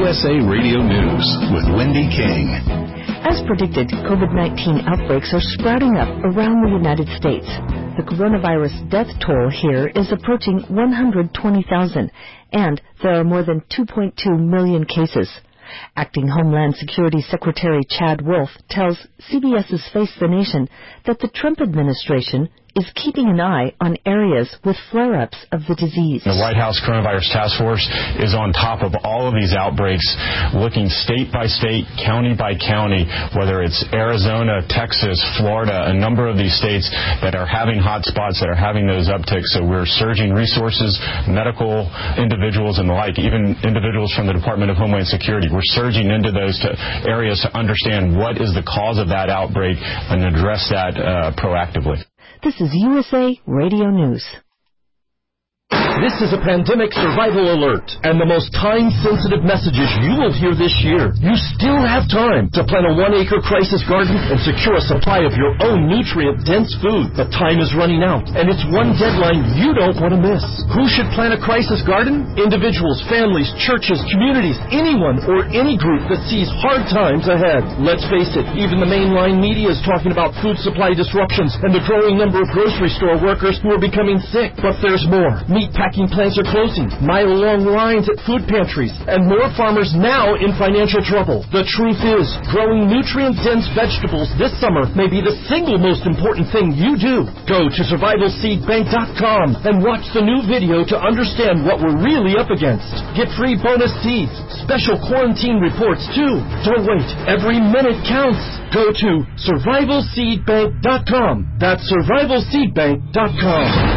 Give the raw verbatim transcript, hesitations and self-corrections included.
S A Radio News with Wendy King. As predicted, COVID nineteen outbreaks are sprouting up around the United States. The coronavirus death toll here is approaching one hundred twenty thousand, and there are more than two point two million cases. Acting Homeland Security Secretary Chad Wolf tells CBS's Face the Nation that the Trump administration is keeping an eye on areas with flare-ups of the disease. The White House Coronavirus Task Force is on top of all of these outbreaks, looking state by state, county by county, whether it's Arizona, Texas, Florida, a number of these states that are having hot spots, that are having those upticks. So we're surging resources, medical individuals and the like, even individuals from the Department of Homeland Security. We're surging into those to areas to understand what is the cause of that outbreak and address that uh, proactively. This is U S A Radio News. This is a pandemic survival alert and the most time-sensitive messages you will hear this year. You still have time to plant a one-acre crisis garden and secure a supply of your own nutrient-dense food. But time is running out, and it's one deadline you don't want to miss. Who should plant a crisis garden? Individuals, families, churches, communities, anyone or any group that sees hard times ahead. Let's face it, even the mainline media is talking about food supply disruptions and the growing number of grocery store workers who are becoming sick. But there's more. Meat packing plants are closing, mile-long lines at food pantries, and more farmers now in financial trouble. The truth is, growing nutrient-dense vegetables this summer may be the single most important thing you do. Go to survival seed bank dot com and watch the new video to understand what we're really up against. Get free bonus seeds, special quarantine reports too. Don't wait. Every minute counts. Go to survival seed bank dot com. That's survival seed bank dot com.